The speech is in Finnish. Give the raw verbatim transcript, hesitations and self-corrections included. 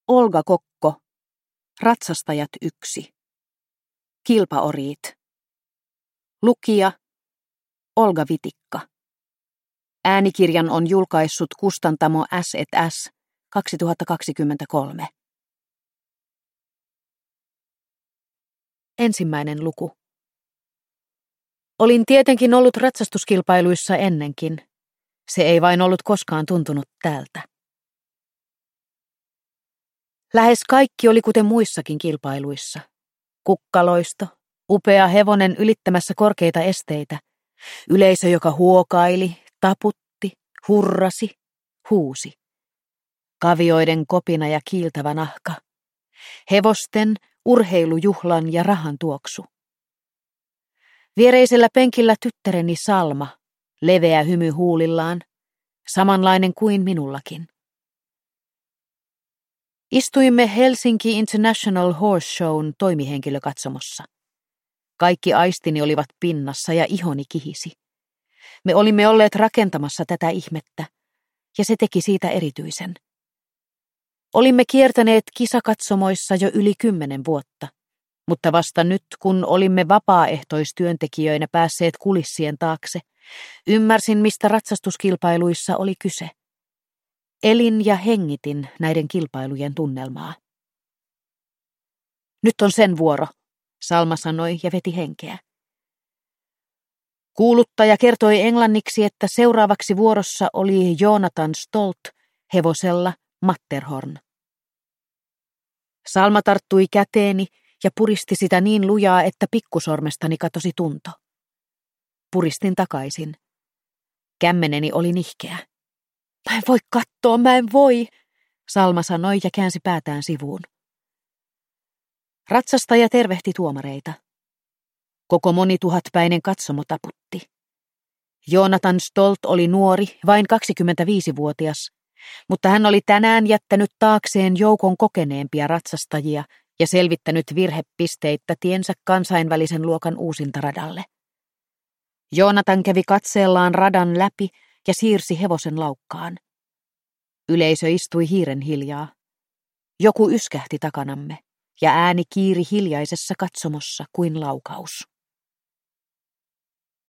Olga Kokko, Ratsastajat yksi. Kilpaoriit. Lukija Olga Vitikka. Äänikirjan on julkaissut kustantamo S and S kaksituhattakaksikymmentäkolme. Ensimmäinen luku. Olin tietenkin ollut ratsastuskilpailuissa ennenkin. Se ei vain ollut koskaan tuntunut tältä. Lähes kaikki oli kuten muissakin kilpailuissa. Kukkaloisto, upea hevonen ylittämässä korkeita esteitä, yleisö, joka huokaili, taputti, hurrasi, huusi. Kavioiden kopina ja kiiltävä nahka. Hevosten, urheilujuhlan ja rahan tuoksu. Viereisellä penkillä tyttäreni Salma, leveä hymy huulillaan, samanlainen kuin minullakin. Istuimme Helsinki International Horse Shown toimihenkilökatsomossa. Kaikki aistini olivat pinnassa ja ihoni kihisi. Me olimme olleet rakentamassa tätä ihmettä, ja se teki siitä erityisen. Olimme kiertäneet kisakatsomoissa jo yli kymmenen vuotta, mutta vasta nyt, kun olimme vapaaehtoistyöntekijöinä päässeet kulissien taakse, ymmärsin, mistä ratsastuskilpailuissa oli kyse. Elin ja hengitin näiden kilpailujen tunnelmaa. Nyt on sen vuoro, Salma sanoi ja veti henkeä. Kuuluttaja kertoi englanniksi, että seuraavaksi vuorossa oli Jonathan Stolt hevosella Matterhorn. Salma tarttui käteeni ja puristi sitä niin lujaa, että pikkusormestani katosi tunto. Puristin takaisin. Kämmeneni oli nihkeä. Mä en voi katsoa, mä en voi, Salma sanoi ja käänsi päätään sivuun. Ratsastaja tervehti tuomareita. Koko monituhatpäinen katsomo taputti. Jonathan Stolt oli nuori, vain kaksikymmentäviisivuotias, mutta hän oli tänään jättänyt taakseen joukon kokeneempia ratsastajia ja selvittänyt virhepisteitä tiensä kansainvälisen luokan uusintaradalle. Jonathan kävi katseellaan radan läpi ja siirsi hevosen laukkaan. Yleisö istui hiiren hiljaa. Joku yskähti takanamme, ja ääni kiiri hiljaisessa katsomossa kuin laukaus.